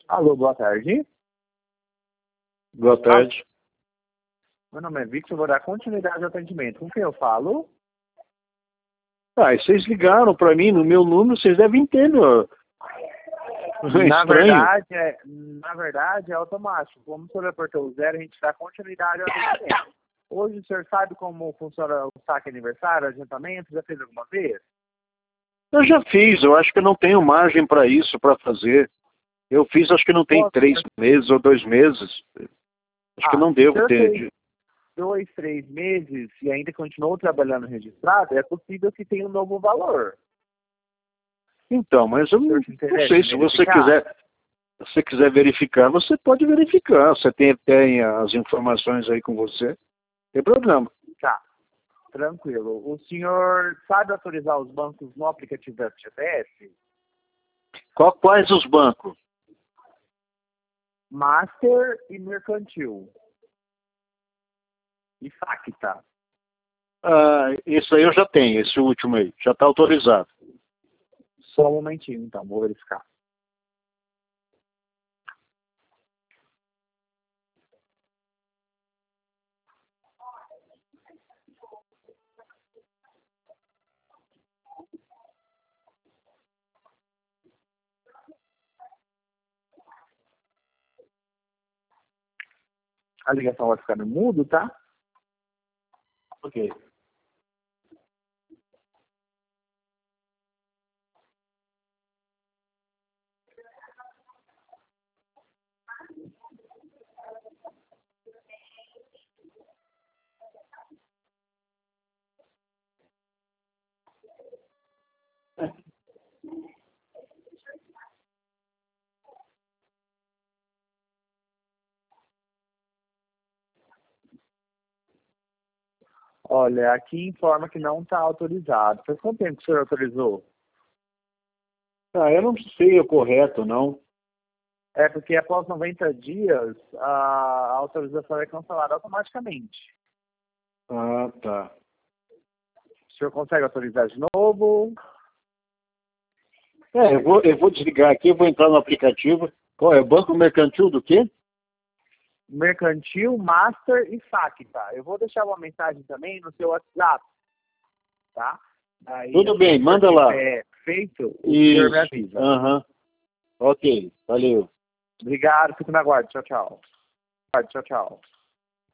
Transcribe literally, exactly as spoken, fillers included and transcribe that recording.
Alô, boa tarde. Boa tarde. Meu nome é Victor, vou dar continuidade ao atendimento. Com quem eu falo? Ah, e vocês ligaram para mim no meu número, vocês devem ter, meu. É Na estranho. verdade, é, na verdade, é automático. Como o senhor apertou o zero, a gente dá continuidade ao atendimento. Hoje o senhor sabe como funciona o saque aniversário, adiantamento? Já fez alguma vez? Eu já fiz, eu acho que eu não tenho margem para isso, para fazer. Eu fiz, acho que não tem Posso- três meses ou dois meses. Acho Ah, que não se o devo senhor ter. fez dois, três meses e ainda continuou trabalhando registrado, é possível que tenha um novo valor. Então, mas eu O não, senhor se não interessa sei, em se você verificar? quiser, se você quiser verificar, você pode verificar. Você tem, tem as informações aí com você, não tem problema. Tá, tranquilo. O senhor sabe autorizar os bancos no aplicativo da F G T S? Qual- quais os bancos? Master e Mercantil. E Facta. Ah, isso aí eu já tenho, esse último aí, já está autorizado. Só um momentinho, então, vou verificar. A ligação vai ficar no mudo, tá? Ok. Olha, aqui informa que não está autorizado. Faz quanto tempo que o senhor autorizou? Ah, eu não sei o correto, não. É porque após noventa dias, a autorização é cancelada automaticamente. Ah, tá. O senhor consegue autorizar de novo? É, eu vou, eu vou desligar aqui, eu vou entrar no aplicativo. Qual é? Banco Mercantil do quê? Mercantil, Master e Facta. Eu vou deixar uma mensagem também no seu WhatsApp, tá? Aí, Tudo bem, se manda lá. tiver feito, o senhor me Isso. avisa. Aham. Ok, valeu. Obrigado, fico na guarda. Tchau, tchau. Tchau, tchau.